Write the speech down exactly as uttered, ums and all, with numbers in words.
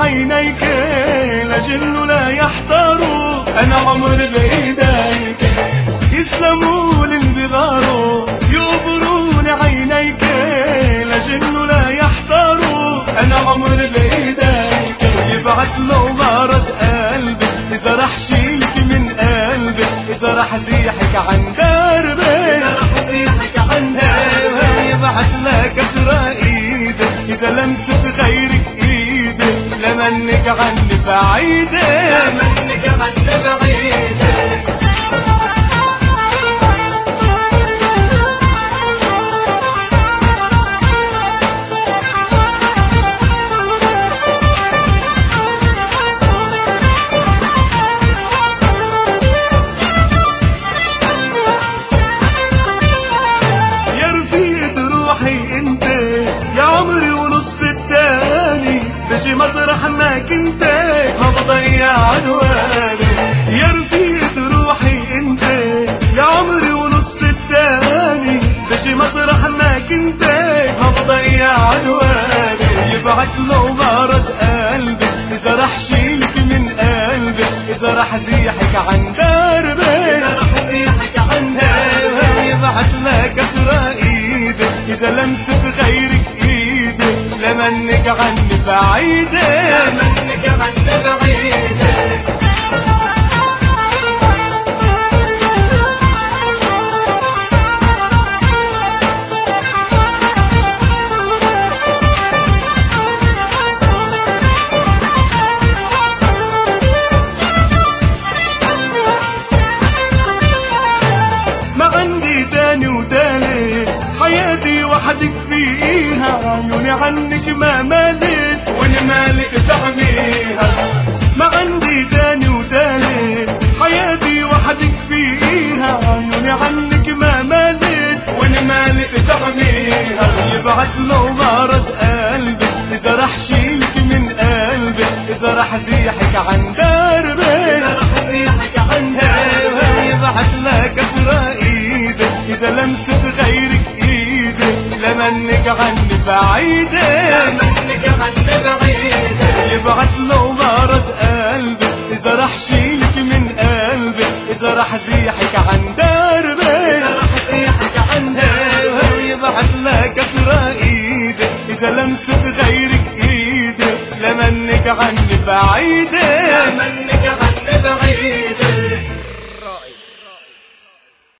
عينيك لجن لا يحتاروا، أنا عمر بإيديك يسلموا للبغاروا، يوبرون عينيك لجن لا يحتاروا، أنا عمر بإيديك يبعت له مرض قلبي إذا رح شيلك من قلبي، إذا رح زيحك عن دربي، إذا رح زيحك عن دربي يبعت لك كسر إيدي، إذا لمست غيرك إيدي لمنك عني بعيدة، لمنك عني بعيدة. انت يا عمري ونص التاني بجي مطرح ما كنت ما بضيع عنواني، يا رفيق روحي انت يا عمري ونص التاني بجي مطرح ما كنت ما بضيع عنواني، يبعت له مرض قلبي إذا رح شيلك من قلبي، إذا رح زيحك عن دربي، إذا رح زيحك عن دربي يبعت لك كسر إيدي، إذا لمست غيرك إيدي لمنك عني بعيدة، لمنك عني بعيدة. ما عندي تاني وتالت حياتي وحدك فيها، عيوني عنك ما مالت وإن مالك تعميها، ما عندي تاني وتالت حياتي وحدك فيها، عيوني عنك ما مالت وإن مالك تعميها، يبعت له مرض قلبي إذا رح شيلك من قلبي، إذا رح زيحك عن دربي، إذا رح زيحك عن دربي يبعت لك كسر إيدي، إذا لمست غيرك إيدي لمنك عني بعيدة، لمنك عني بعيدة. يبعت له مرض قلبي إذا رح شيلك من قلبي، إذا رح زيحك عن دربي، إذا رح زيحك عن دربي يبعت لك كسر إيدي، إذا لمست غيرك إيدي لمنك عني بعيدة.